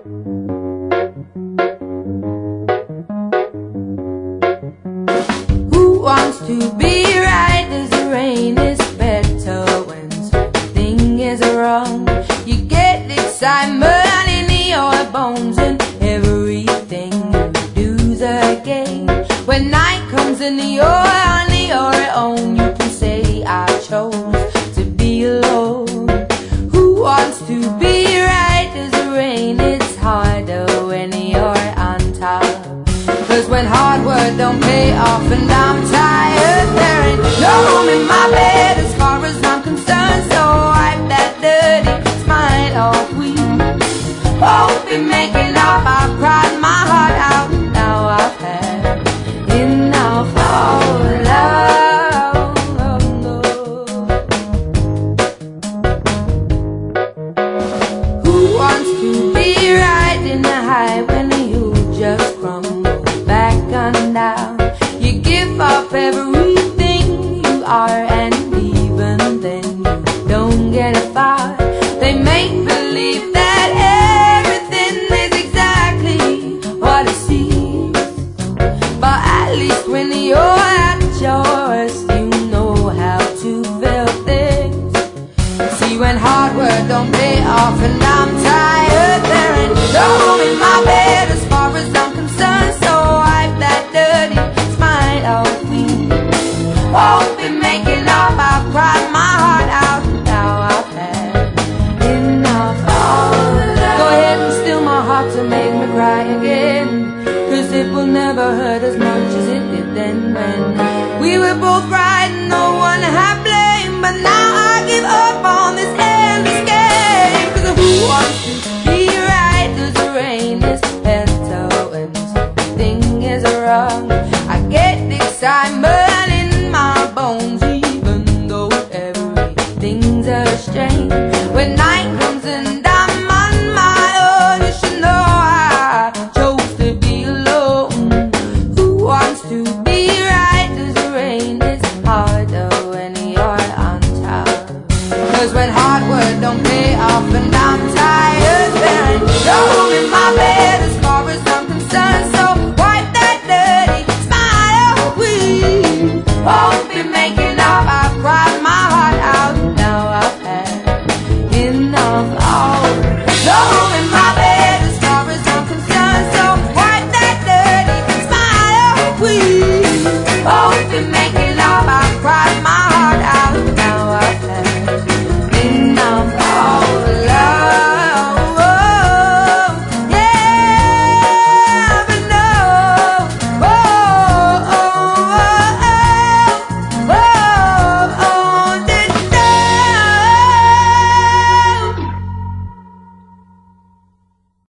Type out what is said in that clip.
Who wants to be right? Does the rain is better when something is wrong? You get excitement in your bones and everything you do's a game. When night comes and you're on your own, you can say I chose to be alone. Who wants to be right? Does the rain? It's harder when you're on top. 'Cause when hard work don't pay off and I'm tired, there ain't no room in my bed as far as I'm concerned. So wipe that dirty smile off. We won't be making up. I've cried my heart out. Now I've had enough of love. Who wants to be right in the high when you just crumble back on down? You give up everything you are, and even then you don't get far. They make believe